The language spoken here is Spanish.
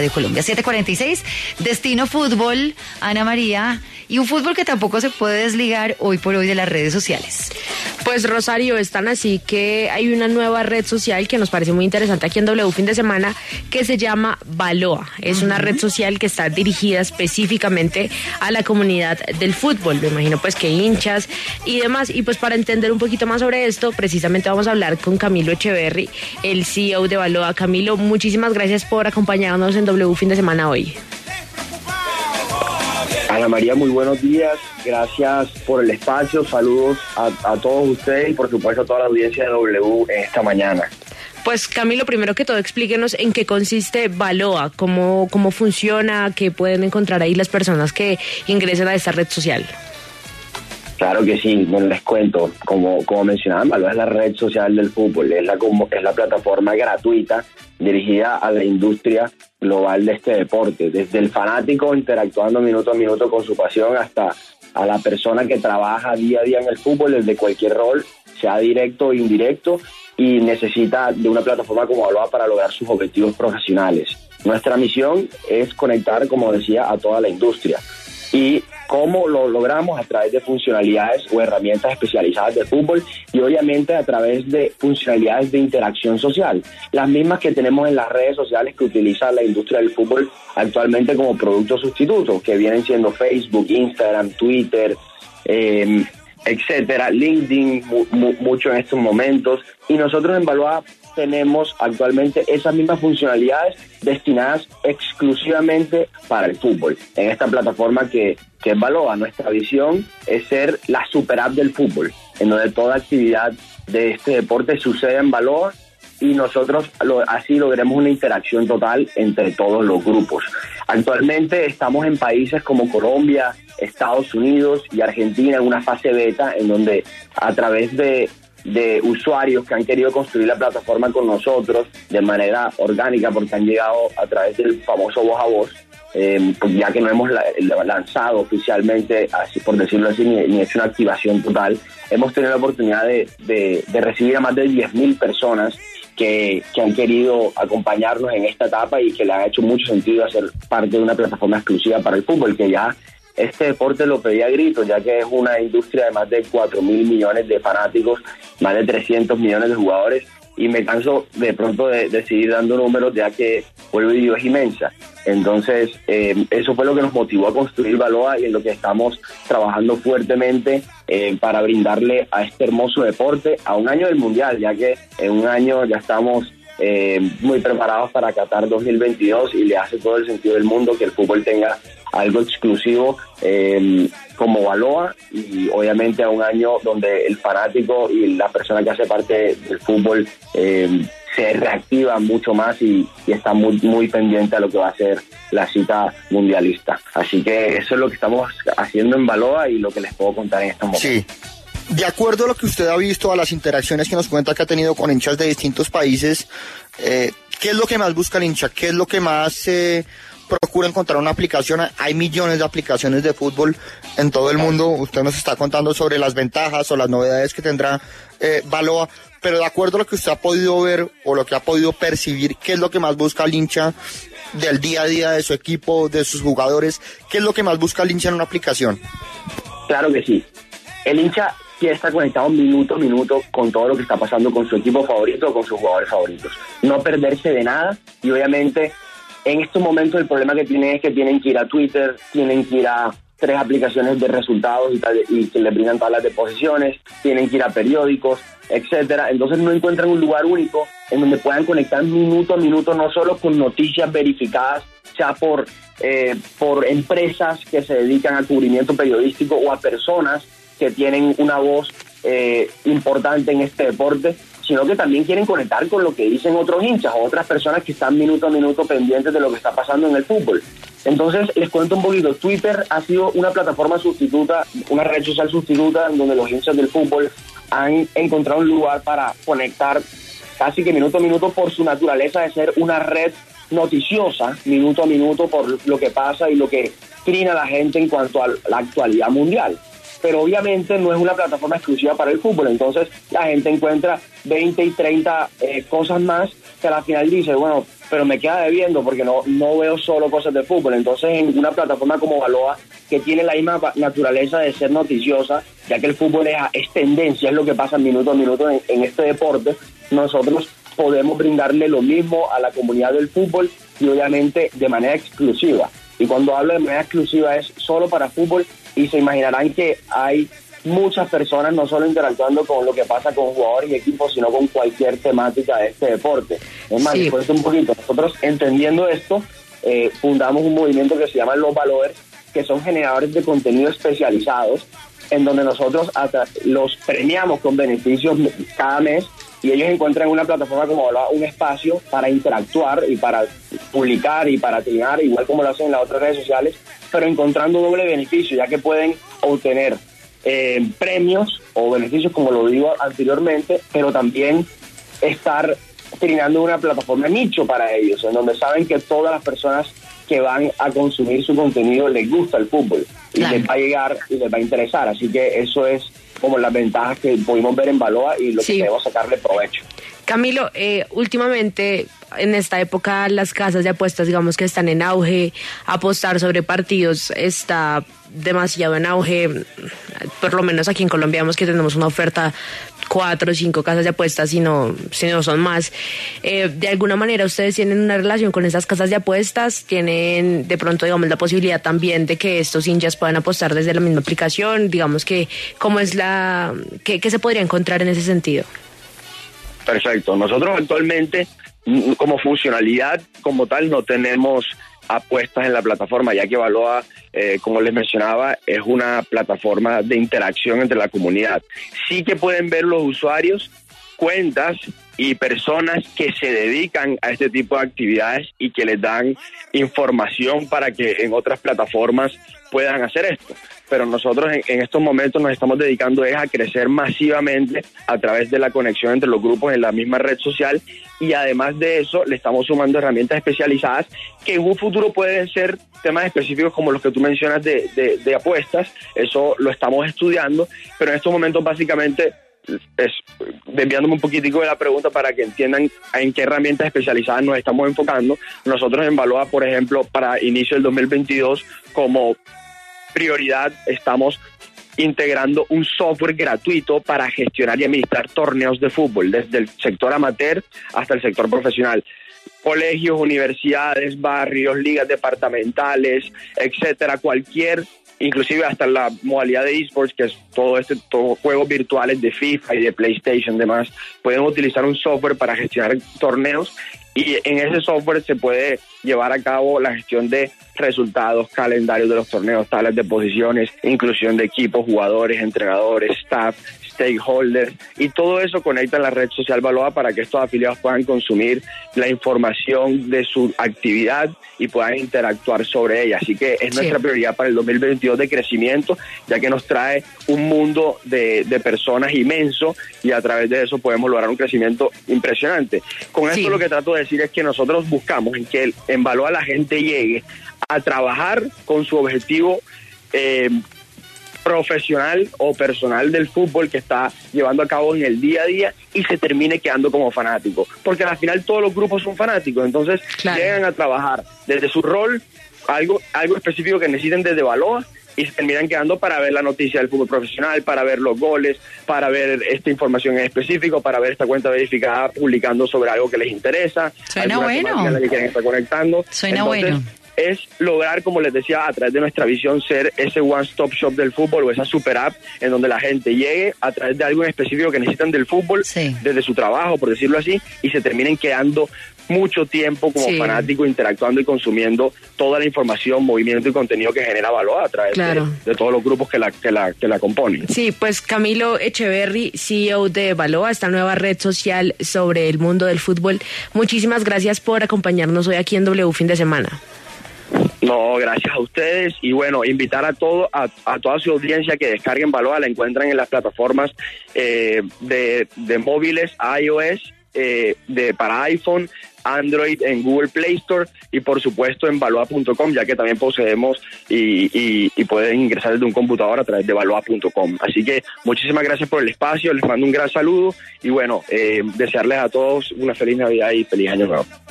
de Colombia. 7:46, Destino Fútbol, Ana María, y un fútbol que tampoco se puede desligar hoy por hoy de las redes sociales. Pues Rosario, están así que hay una nueva red social que nos parece muy interesante aquí en W Fin de Semana, que se llama Baloa. Es una red social que está dirigida específicamente a la comunidad del fútbol, me imagino pues que hinchas y demás. Y pues para entender un poquito más sobre esto, precisamente vamos a hablar con Camilo Echeverry, el CEO de Baloa. Camilo, muchísimas gracias por acompañarnos en W Fin de Semana hoy. Ana María, muy buenos días, gracias por el espacio, saludos a todos ustedes y por supuesto a toda la audiencia de W esta mañana. Pues Camilo, primero que todo explíquenos en qué consiste Baloa, cómo funciona, qué pueden encontrar ahí las personas que ingresen a esta red social. Claro que sí, bueno, les cuento, como mencionaban, Baloa es la red social del fútbol, es la plataforma gratuita dirigida a la industria global de este deporte, desde el fanático interactuando minuto a minuto con su pasión hasta a la persona que trabaja día a día en el fútbol desde cualquier rol, sea directo o indirecto, y necesita de una plataforma como Baloa para lograr sus objetivos profesionales. Nuestra misión es conectar, como decía, a toda la industria. ¿Y cómo lo logramos? A través de funcionalidades o herramientas especializadas de fútbol y obviamente a través de funcionalidades de interacción social, las mismas que tenemos en las redes sociales que utiliza la industria del fútbol actualmente como producto sustituto, que vienen siendo Facebook, Instagram, Twitter, etcétera, LinkedIn, mucho en estos momentos. Y nosotros en Baloa tenemos actualmente esas mismas funcionalidades destinadas exclusivamente para el fútbol. En esta plataforma que es Baloa, nuestra visión es ser la super app del fútbol, en donde toda actividad de este deporte sucede en Baloa y nosotros así logremos una interacción total entre todos los grupos. Actualmente estamos en países como Colombia, Estados Unidos y Argentina en una fase beta en donde a través de usuarios que han querido construir la plataforma con nosotros de manera orgánica porque han llegado a través del famoso voz a voz, pues ya que no hemos lanzado oficialmente, así por decirlo así, ni hecho una activación total, hemos tenido la oportunidad de recibir a más de 10.000 personas que han querido acompañarnos en esta etapa y que le ha hecho mucho sentido hacer parte de una plataforma exclusiva para el fútbol, que ya este deporte lo pedía a gritos, ya que es una industria de más de 4.000 millones de fanáticos, más de 300 millones de jugadores, y me canso de pronto de seguir dando números, ya que, vuelvo y digo, es inmensa. Entonces, eso fue lo que nos motivó a construir Baloa y en lo que estamos trabajando fuertemente para brindarle a este hermoso deporte a un año del Mundial, ya que en un año ya estamos muy preparados para Qatar 2022 y le hace todo el sentido del mundo que el fútbol tenga algo exclusivo como Baloa, y obviamente a un año donde el fanático y la persona que hace parte del fútbol se reactiva mucho más y está muy pendiente a lo que va a ser la cita mundialista. Así que eso es lo que estamos haciendo en Baloa y lo que les puedo contar en estos momentos. Sí. De acuerdo a lo que usted ha visto, a las interacciones que nos cuenta que ha tenido con hinchas de distintos países, ¿qué es lo que más busca el hincha? ¿Qué es lo que más procura encontrar una aplicación? Hay millones de aplicaciones de fútbol en todo el mundo. Usted nos está contando sobre las ventajas o las novedades que tendrá Baloa, pero de acuerdo a lo que usted ha podido ver o lo que ha podido percibir, ¿qué es lo que más busca el hincha del día a día de su equipo, de sus jugadores? ¿Qué es lo que más busca el hincha en una aplicación? Claro que sí. El hincha quiere estar conectado minuto a minuto con todo lo que está pasando con su equipo favorito o con sus jugadores favoritos. No perderse de nada, y obviamente en estos momentos el problema que tienen es que tienen que ir a Twitter, tienen que ir a 3 aplicaciones de resultados y que les brindan tablas de posiciones, tienen que ir a periódicos, etcétera. Entonces no encuentran un lugar único en donde puedan conectar minuto a minuto, no solo con noticias verificadas, ya por empresas que se dedican al cubrimiento periodístico o a personas que tienen una voz importante en este deporte, sino que también quieren conectar con lo que dicen otros hinchas o otras personas que están minuto a minuto pendientes de lo que está pasando en el fútbol. Entonces, les cuento un poquito. Twitter ha sido una plataforma sustituta, una red social sustituta, en donde los hinchas del fútbol han encontrado un lugar para conectar casi que minuto a minuto por su naturaleza de ser una red noticiosa, minuto a minuto, por lo que pasa y lo que trina la gente en cuanto a la actualidad mundial. Pero obviamente no es una plataforma exclusiva para el fútbol, entonces la gente encuentra 20 y 30 cosas más que al final dice, bueno, pero me queda debiendo porque no veo solo cosas de fútbol. Entonces, en una plataforma como Baloa, que tiene la misma naturaleza de ser noticiosa, ya que el fútbol es tendencia, es lo que pasa minuto a minuto en este deporte, nosotros podemos brindarle lo mismo a la comunidad del fútbol y obviamente de manera exclusiva. Y cuando hablo de manera exclusiva es solo para fútbol, y se imaginarán que hay muchas personas no solo interactuando con lo que pasa con jugadores y equipos, sino con cualquier temática de este deporte. Es más, después un poquito, nosotros entendiendo esto, fundamos un movimiento que se llama Los Valores, que son generadores de contenido especializados, en donde nosotros los premiamos con beneficios cada mes, y ellos encuentran en una plataforma como Baloa un espacio para interactuar y para publicar y para trinar, igual como lo hacen en las otras redes sociales, pero encontrando doble beneficio, ya que pueden obtener premios o beneficios, como lo digo anteriormente, pero también estar trinando una plataforma nicho para ellos, en donde saben que todas las personas que van a consumir su contenido les gusta el fútbol, claro, y les va a llegar y les va a interesar. Así que eso es como las ventajas que pudimos ver en Baloa y lo que debemos sacarle provecho. Camilo, últimamente en esta época las casas de apuestas, digamos que están en auge, apostar sobre partidos está demasiado en auge, por lo menos aquí en Colombia vemos que tenemos una oferta 4 o 5 casas de apuestas, si no son más. De alguna manera ustedes tienen una relación con esas casas de apuestas, tienen de pronto, digamos, la posibilidad también de que estos hinchas puedan apostar desde la misma aplicación, digamos que cómo es ¿qué se podría encontrar en ese sentido? Perfecto. Nosotros actualmente, como funcionalidad como tal, no tenemos apuestas en la plataforma, ya que Baloa, como les mencionaba, es una plataforma de interacción entre la comunidad. Sí que pueden ver los usuarios cuentas y personas que se dedican a este tipo de actividades y que les dan información para que en otras plataformas puedan hacer esto. Pero nosotros en estos momentos nos estamos dedicando a crecer masivamente a través de la conexión entre los grupos en la misma red social, y además de eso le estamos sumando herramientas especializadas que en un futuro pueden ser temas específicos como los que tú mencionas de apuestas. Eso lo estamos estudiando, pero en estos momentos básicamente, desviándome un poquitico de la pregunta para que entiendan en qué herramientas especializadas nos estamos enfocando. Nosotros en Baloa, por ejemplo, para inicio del 2022, como prioridad estamos integrando un software gratuito para gestionar y administrar torneos de fútbol, desde el sector amateur hasta el sector profesional. Colegios, universidades, barrios, ligas departamentales, etcétera, cualquier, inclusive hasta la modalidad de esports, que es todo juegos virtuales de FIFA y de PlayStation, demás, pueden utilizar un software para gestionar torneos, y en ese software se puede llevar a cabo la gestión de resultados, calendarios de los torneos, tablas de posiciones, inclusión de equipos, jugadores, entrenadores, staff, stakeholders, y todo eso conecta en la red social Baloa para que estos afiliados puedan consumir la información de su actividad y puedan interactuar sobre ella. Así que es nuestra prioridad para el 2022 de crecimiento, ya que nos trae un mundo de personas inmenso, y a través de eso podemos lograr un crecimiento impresionante. Con esto lo que trato de decir es que nosotros buscamos en Baloa la gente llegue a trabajar con su objetivo profesional o personal del fútbol que está llevando a cabo en el día a día, y se termine quedando como fanático, porque al final todos los grupos son fanáticos. Entonces llegan a trabajar desde su rol, algo específico que necesiten desde Baloa, y se terminan quedando para ver la noticia del fútbol profesional, para ver los goles, para ver esta información en específico, para ver esta cuenta verificada publicando sobre algo que les interesa. Suena bueno. En la que quieren estar conectando. Suena bueno. Es lograr, como les decía, a través de nuestra visión, ser ese one-stop shop del fútbol, o esa super app en donde la gente llegue a través de algo en específico que necesitan del fútbol, desde su trabajo, por decirlo así, y se terminen quedando mucho tiempo como fanático, interactuando y consumiendo toda la información, movimiento y contenido que genera Baloa a través de todos los grupos que la componen. Sí, pues Camilo Echeverry, CEO de Baloa, esta nueva red social sobre el mundo del fútbol. Muchísimas gracias por acompañarnos hoy aquí en W Fin de Semana. No, gracias a ustedes, y bueno, invitar a toda su audiencia que descarguen Baloa. La encuentran en las plataformas de móviles, iOS, para iPhone, Android, en Google Play Store, y por supuesto en Baloa.com, ya que también poseemos y pueden ingresar desde un computador a través de Baloa.com. Así que muchísimas gracias por el espacio, les mando un gran saludo, y bueno, desearles a todos una feliz Navidad y feliz Año Nuevo.